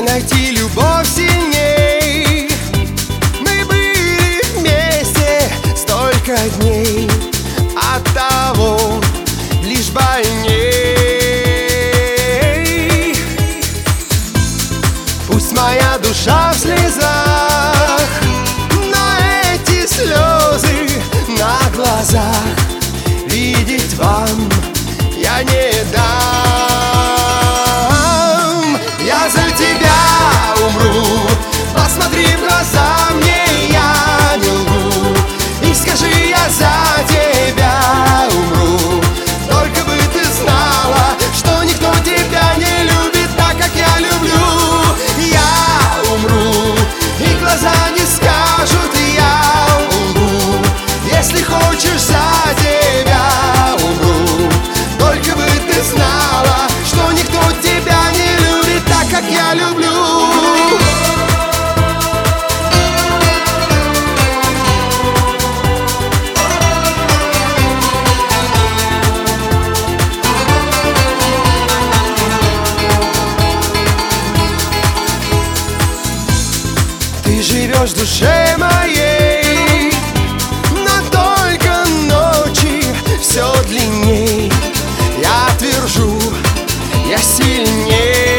найти любовь сильней. Мы были вместе столько дней, оттого лишь больней. Пусть моя душа в слезах, но эти слезы на глазах видеть вам я не дам. Я за тебя умру, посмотри в глаза мне, я не лгу. И скажи, я за тебя умру. Только бы ты знала, что никто тебя не любит так, как я люблю. Я умру, и глаза не скажут, я лгу. Если хочешь, за тебя умру. Только бы ты знала, что никто тебя не любит так, как я люблю. Ты живешь в душе моей, но только ночи все длинней. Я твержу, я сильней.